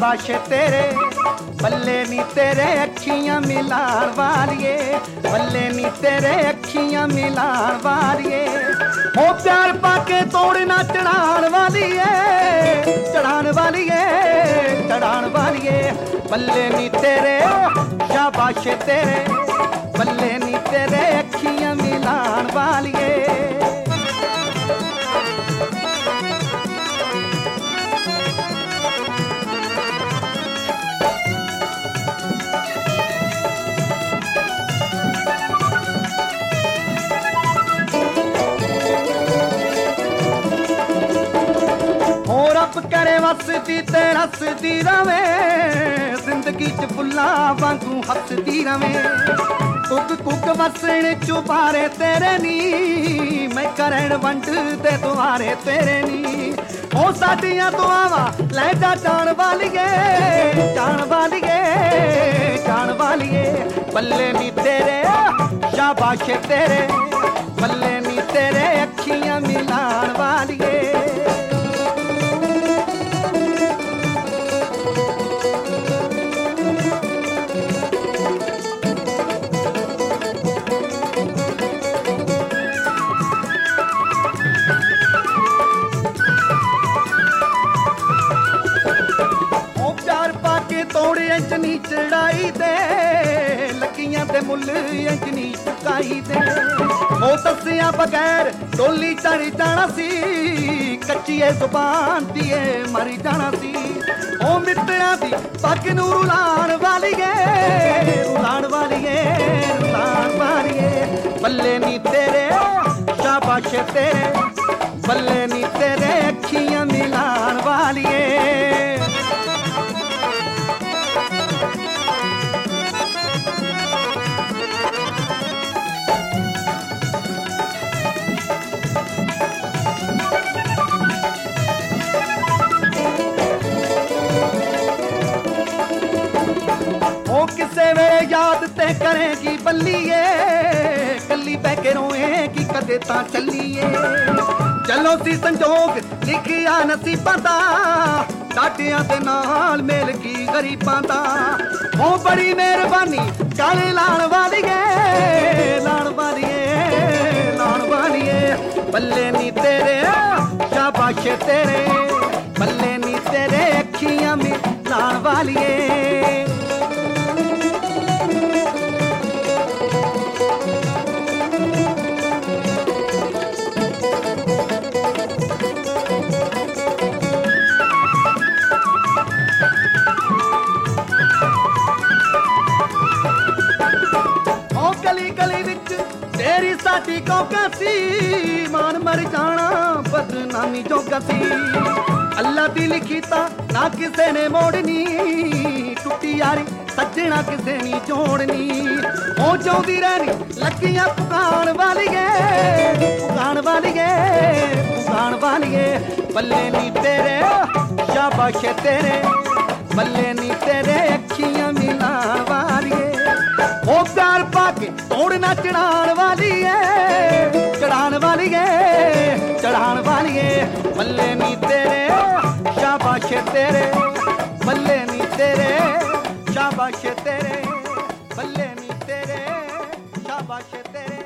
शाबाश तेरे बल्ले नी तेरे अखियां मिलाण वालिए बल्ले नी तेरे अखियां मिलाण वालिए ओ प्यार पाके तोड़ना चढ़ाण वालिए चढ़ाण वालिए चढ़ाण वालिए बल्ले नी तेरे शाबाश तेरे बल्ले नी तेरे अखियां मिलाण वालिए करे वसदी ते हसदी रवे जिंदगी च फुल्लां वांगू हसदी रवे कुक कुक वसण चुबारे तेरे नी मैं करन वंड दे दुआरे तेरे नी ओ साडियां दुआवां लै जा जान वालिए जान वालिए जान वालिए बल्ले नी तेरे शाबाश तेरे बल्ले नी तेरे अखियां मिलाण वालिए तोड़े अंजनी चढ़ाई दे लकियां ते मुल अंजनी चुकाई दे ओ दसिया बगैर डोली चढ़ जाना सी कच्चिए जुबान दिए मर जाना सी ओ मित्रा दी पग नूं रुलाण वालिए रुलाण वालिए रुलाण वालिए बल्ले नी तेरे शाबाश तेरे बल्ले नी तेरे अखियां मिलाण वालिए किसे वे याद ते करेगी बल्लीए कली बह के रोएगी कदे तां चलीए चलो सी संजोग लिखिया नसीबां दा साडियां दे नाल मेल की गरीबां दा ओ बड़ी मेहरबानी चल लाण वालिए लाण वालिए लाण वालिए बल्ले नी तेरे शाबाश तेरे बल्ले नी तेरे अखियां मिलाण वालिए तेरी साडी कौका सी मान मर जाना बदनामी जोगा सी अल्लाह दी लिखी ता ना किसे ने मोड़नी टुटी यारी सजना किसे नी जोड़नी ओ जोंदी रहनी लगियां पुगाण वालिए पुगाण वालिए पुगाण वालिए बल्ले नी तेरे शाबाश तेरे बल्ले नी तेरे अखियां मिलाण वालिए ओ प्यार पाके तोड़ना चढ़ाण वालिए चढ़ाण वालिए चढ़ाण वालिए बल्ले नी तेरे शाबाश तेरे बल्ले नी तेरे शाबाश तेरे बल्ले नी तेरे शाबाश तेरे